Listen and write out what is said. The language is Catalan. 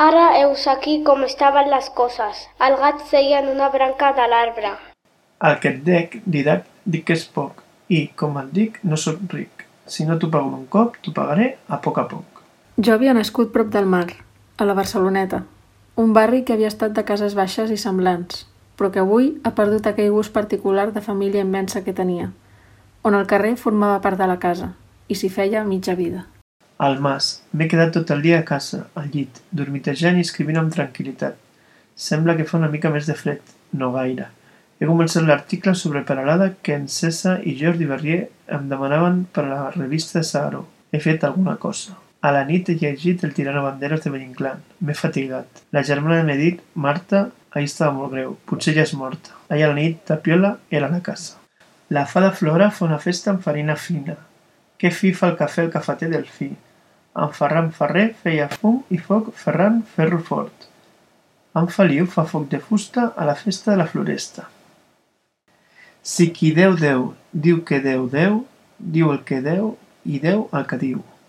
Ara heus aquí com estaven les coses. El gat seia en una branca de l'arbre. El que et dic que és poc, i, com et dic, no sóc ric. Si no t'ho pago d'un cop, t'ho pagaré a poc. Jo havia nascut prop del mar, a la Barceloneta, un barri que havia estat de cases baixes i semblants, però que avui ha perdut aquell gust particular de família immensa que tenia, on el carrer formava part de la casa, i s'hi feia mitja vida. Al Mas, m'he quedat tot el dia a casa, al llit, dormitejant i escrivint amb tranquil·litat. Sembla que fa una mica més de fred, no gaire. He començat l'article sobre Peralada que en César i Jordi Verrier em demanaven per a la revista de Sagaró. He fet alguna cosa. A la nit he llegit El tirano banderes de Beninclán. M'he fatigat. La germana m'ha dit, Marta, ahir estava molt greu. Potser ja és morta. Ahir a la nit, Tapiola era a la casa. La fada Flora fa una festa amb farina fina. Que fi fa el cafè el cafeter del fi. En Ferran Ferrer feia fum i foc Ferran Ferro Fort. En Feliu fa foc de fusta a la festa de la Floresta. Si qui Déu, diu que Déu, diu el que Déu i Déu el que diu.